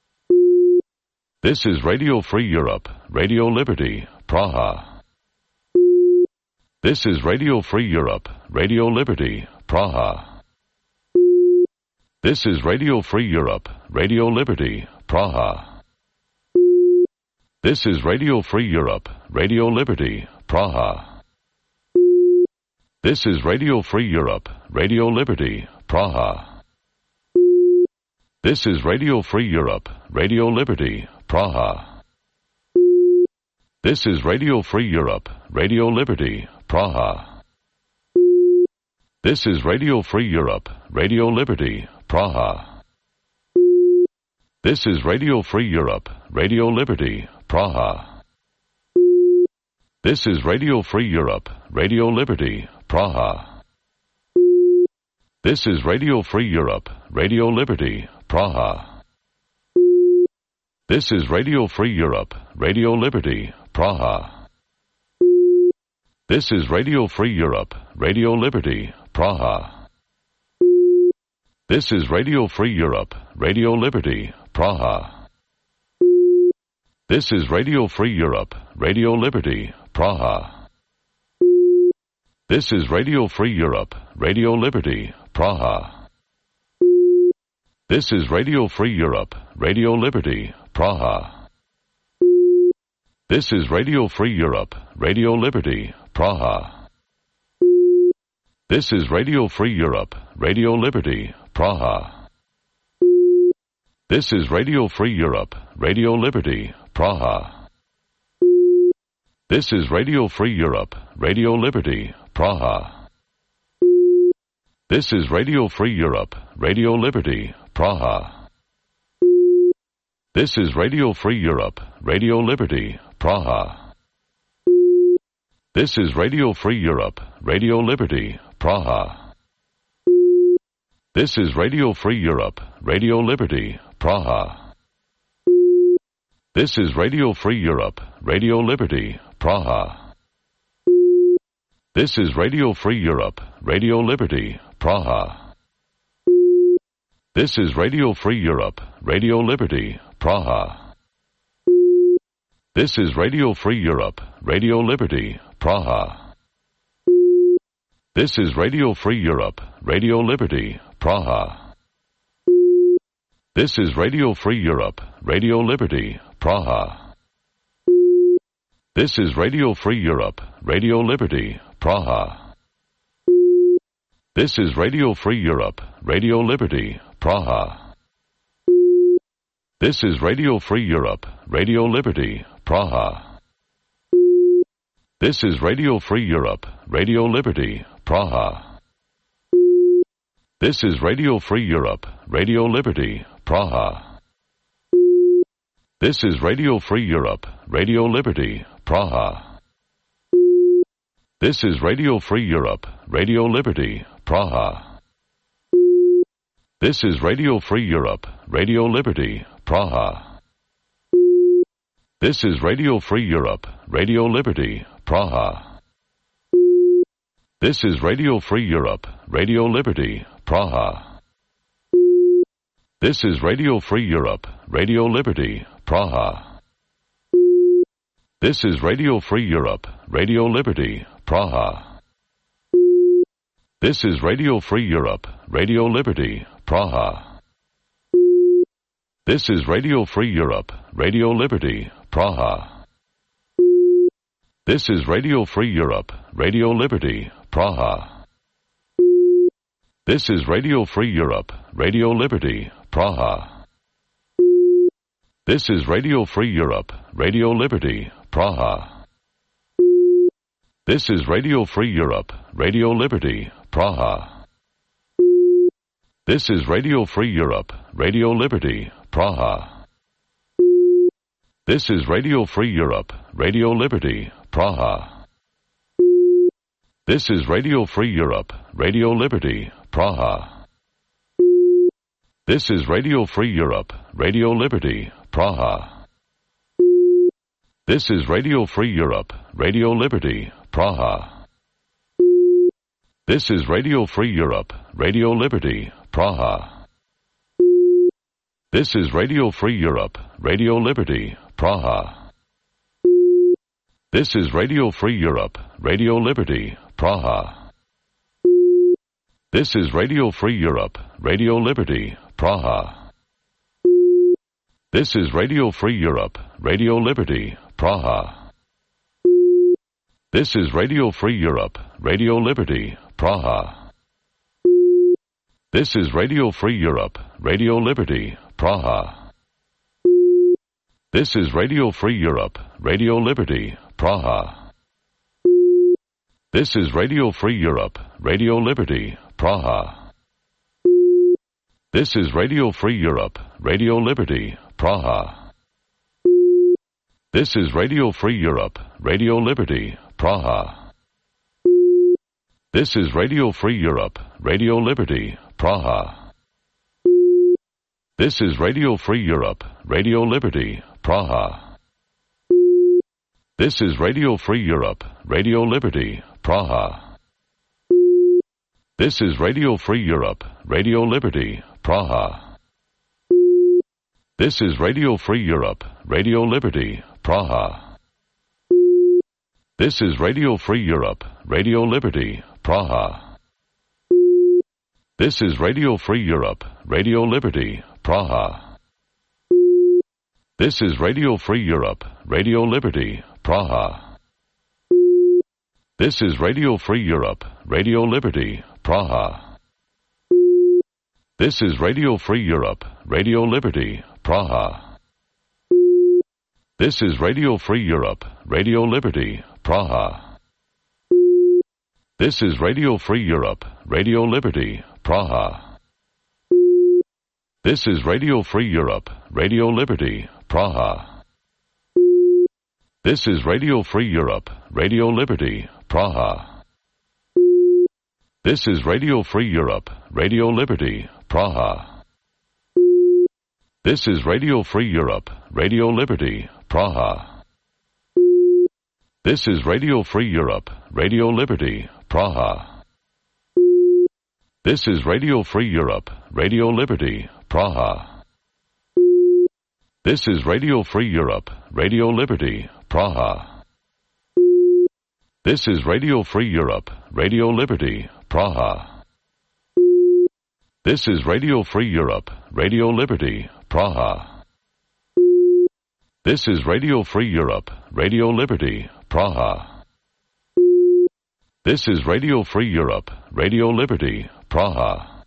This is Radio Free Europe, Radio Liberty, Praha. This is Radio Free Europe, Radio Liberty, Praha. This is Radio Free Europe, Radio Liberty, Praha. This is Radio Free Europe, Radio Liberty, Praha. This is Radio Free Europe, Radio Liberty, Praha. This is Radio Free Europe, Radio Liberty, Praha. This is Radio Free Europe, Radio Liberty, Praha. This is Radio Free Europe, Radio Liberty, Praha. This is Radio Free Europe, Radio Liberty, Praha. This is Radio Free Europe, Radio Liberty, Praha. This is Radio Free Europe, Radio Liberty, Praha. This is Radio Free Europe, Radio Liberty, Praha. This is Radio Free Europe, Radio Liberty, Praha. This is Radio Free Europe, Radio Liberty, Praha. This is Radio Free Europe, Radio Liberty, Praha. This is Radio Free Europe, Radio Liberty, Praha. This is Radio Free Europe, Radio Liberty, Praha. This is Radio Free Europe, Radio Liberty, Praha. This is Radio Free Europe, Radio Liberty, Praha. This is Radio Free Europe, Radio Liberty, Praha. This is Radio Free Europe, Radio Liberty, Praha. This is Radio Free Europe, Radio Liberty, Praha. This is Radio Free Europe, Radio Liberty, Praha. This is Radio Free Europe, Radio Liberty, Praha. This is Radio Free Europe, Radio Liberty, Praha. This is Radio Free Europe, Radio Liberty, Praha. This is Radio Free Europe, Radio Liberty, Praha. This is Radio Free Europe, Radio Liberty, Praha. This is Radio Free Europe, Radio Liberty, Praha. This is Radio Free Europe, Radio Liberty, Praha. This is Radio Free Europe, Radio Liberty, Praha. This is Radio Free Europe, Radio Liberty, Praha. This is Radio Free Europe, Radio Liberty, Praha. This is Radio Free Europe, Radio Liberty, Praha. This is Radio Free Europe, Radio Liberty, Praha. This is Radio Free Europe, Radio Liberty, Praha. This is Radio Free Europe, Radio Liberty, Praha. This is Radio Free Europe, Radio Liberty, Praha. This is Radio Free Europe, Radio Liberty, Praha. This is Radio Free Europe, Radio Liberty, Praha. This is Radio Free Europe, Radio Liberty, Praha. This is Radio Free Europe, Radio Liberty, Praha. This is Radio Free Europe, Radio Liberty, Praha. This is Radio Free Europe, Radio Liberty, Praha. This is Radio Free Europe, Radio Liberty, Praha. This is Radio Free Europe, Radio Liberty, Praha. This is Radio Free Europe, Radio Liberty, Praha. This is Radio Free Europe, Radio Liberty, Praha. This is Radio Free Europe, Radio Liberty, Praha. This is Radio Free Europe, Radio Liberty, Praha. This is Radio Free Europe, Radio Liberty, Praha. This is Radio Free Europe, Radio Liberty, Praha. This is Radio Free Europe, Radio Liberty, Praha. This is Radio Free Europe, Radio Liberty, Praha. This is Radio Free Europe, Radio Liberty, Praha. This is Radio Free Europe, Radio Liberty, Praha. This is Radio Free Europe, Radio Liberty, Praha. This is Radio Free Europe, Radio Liberty, Praha. This is Radio Free Europe, Radio Liberty, Praha. This is Radio Free Europe, Radio Liberty, Praha. This is Radio Free Europe, Radio Liberty, Praha. This is Radio Free Europe, Radio Liberty, Praha. This is Radio Free Europe, Radio Liberty, Praha. This is Radio Free Europe, Radio Liberty, Praha. This is Radio Free Europe, Radio Liberty, Praha. This is Radio Free Europe, Radio Liberty, Praha. This is Radio Free Europe, Radio Liberty, Praha. This is Radio Free Europe, Radio Liberty, Praha. This is Radio Free Europe, Radio Liberty, Praha. This is Radio Free Europe, Radio Liberty, Praha. This is Radio Free Europe, Radio Liberty, Praha. This is Radio Free Europe, Radio Liberty, Praha. This is Radio Free Europe, Radio Liberty, Praha. This is Radio Free Europe, Radio Liberty, Praha. This is Radio Free Europe, Radio Liberty, Praha. This is Radio Free Europe, Radio Liberty, Praha. This is Radio Free Europe, Radio Liberty, Praha. This is Radio Free Europe, Radio Liberty, Praha. This is Radio Free Europe, Radio Liberty, Praha. This is Radio Free Europe, Radio Liberty, Praha. This is Radio Free Europe, Radio Liberty, Praha. This is Radio Free Europe, Radio Liberty, Praha. This is Radio Free Europe, Radio Liberty, Praha. This is Radio Free Europe, Radio Liberty, Praha. This is Radio Free Europe, Radio Liberty, Praha. This is Radio Free Europe, Radio Liberty, Praha. This is Radio Free Europe, Radio Liberty, Praha. This is Radio Free Europe, Radio Liberty, Praha.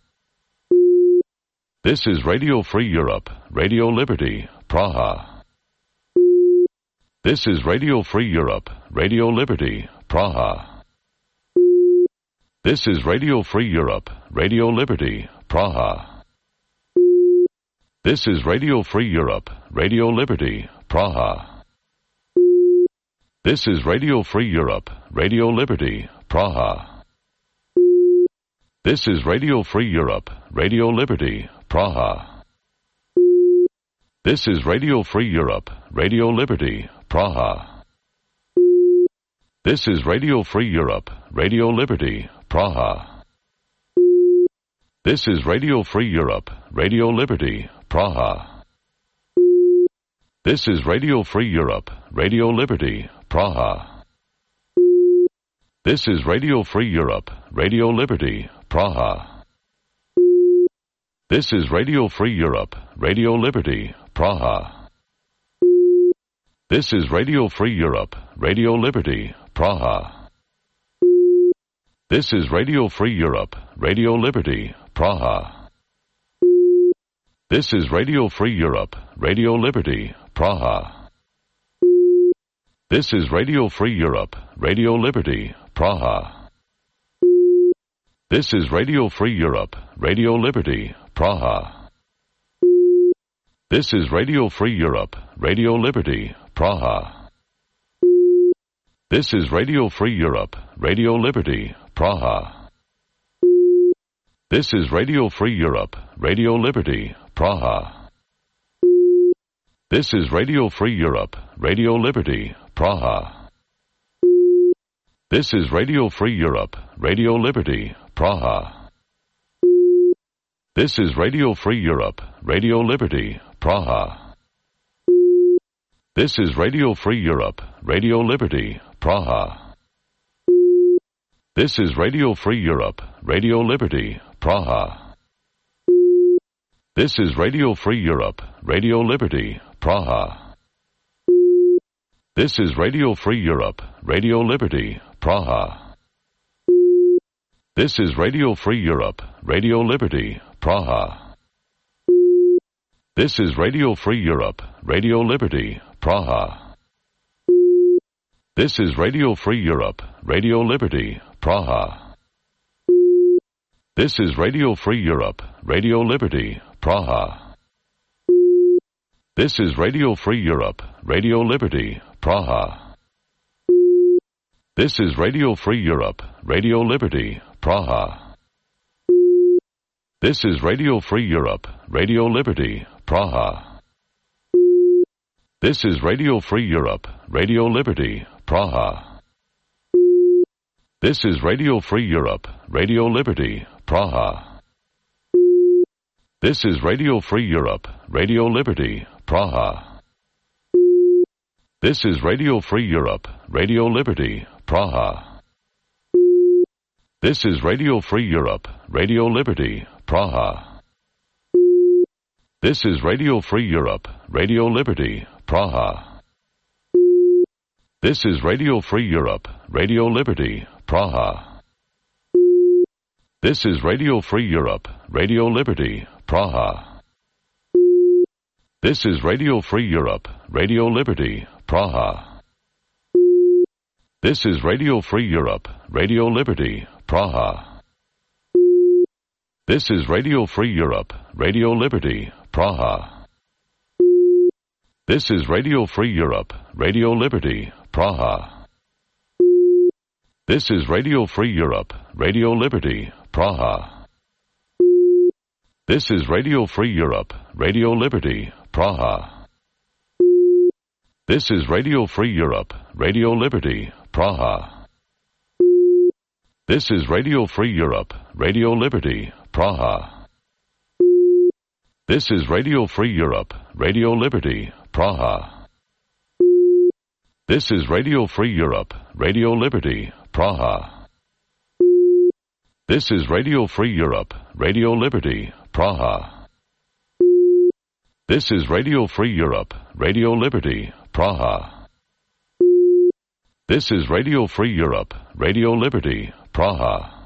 This is Radio Free Europe, Radio Liberty, Praha. This is Radio Free Europe, Radio Liberty, Praha. This is Radio Free Europe, Radio Liberty, Praha. This is Radio Free Europe, Radio Liberty, Praha. This is Radio Free Europe, Radio Liberty, Praha. This is Radio Free Europe, Radio Liberty, Praha. This is Radio Free Europe, Radio Liberty, Praha. This is Radio Free Europe, Radio Liberty, Praha. This is Radio Free Europe, Radio Liberty, Praha. This is Radio Free Europe, Radio Liberty, Praha. This is Radio Free Europe, Radio Liberty, Praha. This is Radio Free Europe, Radio Liberty, Praha. This is Radio Free Europe, Radio Liberty, Praha. This is Radio Free Europe, Radio Liberty, Praha. This is Radio Free Europe, Radio Liberty, Praha. This is Radio Free Europe, Radio Liberty, Praha. This is Radio Free Europe, Radio Liberty, Praha. This is Radio Free Europe, Radio Liberty, Praha. This is Radio Free Europe, Radio Liberty, Praha. This is Radio Free Europe, Radio Liberty, Praha. This is Radio Free Europe, Radio Liberty, Praha. This is Radio Free Europe, Radio Liberty, Praha. This is Radio Free Europe, Radio Liberty, Praha. This is Radio Free Europe, Radio Liberty, Praha. This is Radio Free Europe, Radio Liberty, Praha. This is Radio Free Europe, Radio Liberty, Praha. This is Radio Free Europe, Radio Liberty, Praha. This is Radio Free Europe, Radio Liberty, Praha. This is Radio Free Europe, Radio Liberty, Praha. This is Radio Free Europe, Radio Liberty, Praha. This is Radio Free Europe, Radio Liberty, Praha. This is Radio Free Europe, Radio Liberty, Praha. This is Radio Free Europe, Radio Liberty, Praha. This is Radio Free Europe, Radio Liberty, Praha. This is Radio Free Europe, Radio Liberty, Praha. This is Radio Free Europe, Radio Liberty, Praha. This is Radio Free Europe, Radio Liberty, Praha. This is Radio Free Europe, Radio Liberty, Praha. This is Radio Free Europe, Radio Liberty, Praha. This is Radio Free Europe, Radio Liberty, Praha. This is Radio Free Europe, Radio Liberty, Praha. This is Radio Free Europe, Radio Liberty, Praha. This is Radio Free Europe, Radio Liberty, Praha. This is Radio Free Europe, Radio Liberty, Praha. This is Radio Free Europe, Radio Liberty, Praha. This is Radio Free Europe, Radio Liberty, Praha. This is Radio Free Europe, Radio Liberty, Praha. This is Radio Free Europe, Radio Liberty, Praha. This is Radio Free Europe, Radio Liberty, Praha. This is Radio Free Europe, Radio Liberty, Praha. This is Radio Free Europe, Radio Liberty, Praha. This is Radio Free Europe, Radio Liberty, Praha. This is Radio Free Europe, Radio Liberty, Praha. This is Radio Free Europe, Radio Liberty, Praha. This is Radio Free Europe, Radio Liberty, Praha.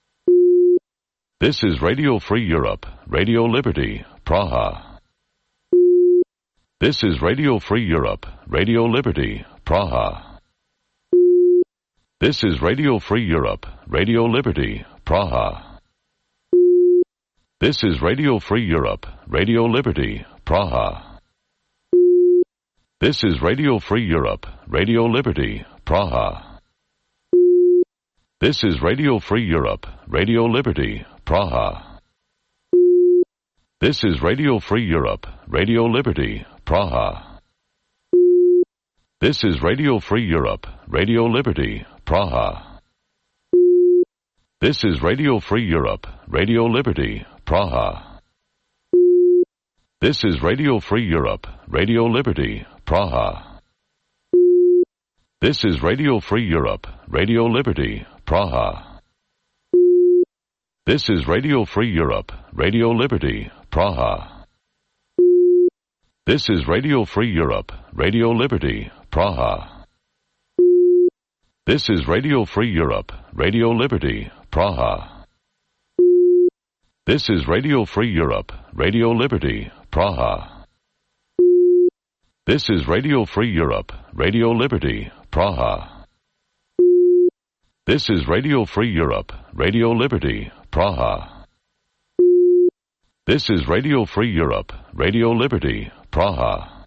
This is Radio Free Europe, Radio Liberty, Praha. This is Radio Free Europe, Radio Liberty, Praha. This is Radio Free Europe, Radio Liberty, Praha. This is Radio Free Europe, Radio Liberty, Praha. This is Radio Free Europe, Radio Liberty, Praha. This is Radio Free Europe, Radio Liberty, Praha. This is Radio Free Europe, Radio Liberty, Praha. This is Radio Free Europe, Radio Liberty, Praha. This is Radio Free Europe, Radio Liberty, Praha. This is Radio Free Europe, Radio Liberty, Praha. This is Radio Free Europe, Radio Liberty, Praha. This is Radio Free Europe, Radio Liberty, Praha. This is Radio Free Europe, Radio Liberty, Praha. This is Radio Free Europe, Radio Liberty, Praha. This is Radio Free Europe, Radio Liberty, Praha. This is Radio Free Europe, Radio Liberty, Praha. This is Radio Free Europe, Radio Liberty, Praha. This is Radio Free Europe, Radio Liberty, Praha.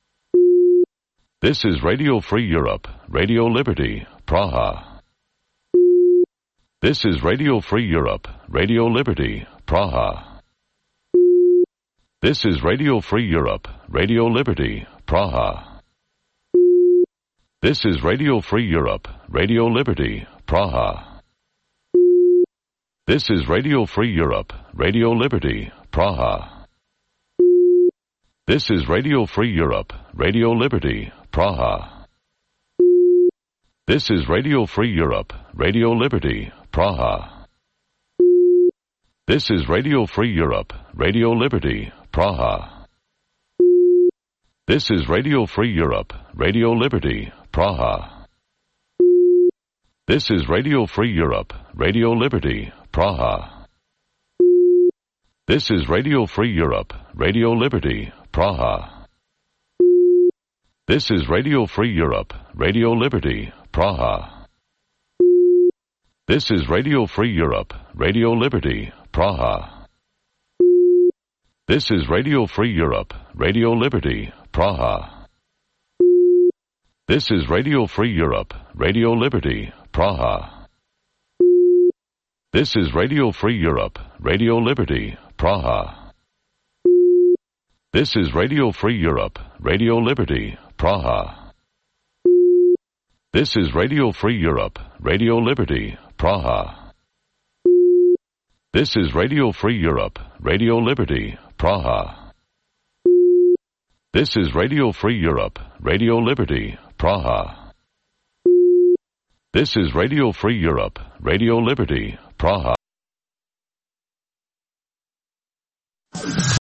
This is Radio Free Europe, Radio Liberty, Praha. This is Radio Free Europe, Radio Liberty, Praha. This is Radio Free Europe, Radio Liberty, Praha. This is Radio Free Europe, Radio Liberty, Praha. This is Radio Free Europe, Radio Liberty, Praha. This is Radio Free Europe, Radio Liberty, Praha. This is Radio Free Europe, Radio Liberty, Praha. This is Radio Free Europe, Radio Liberty, Praha. This is Radio Free Europe, Radio Liberty, Praha. This is Radio Free Europe, Radio Liberty, Praha. This is Radio Free Europe, Radio Liberty, Praha. This is Radio Free Europe, Radio Liberty, Praha. This is Radio Free Europe, Radio Liberty, Praha. This is Radio Free Europe, Radio Liberty, Praha. This is Radio Free Europe, Radio Liberty, Praha. This is Radio Free Europe, Radio Liberty, Praha. This is Radio Free Europe, Radio Liberty, Praha. This is Radio Free Europe, Radio Liberty, Praha. This is Radio Free Europe, Radio Liberty, Praha. This is Radio Free Europe, Radio Liberty, Praha. This is Radio Free Europe, Radio Liberty, Praha.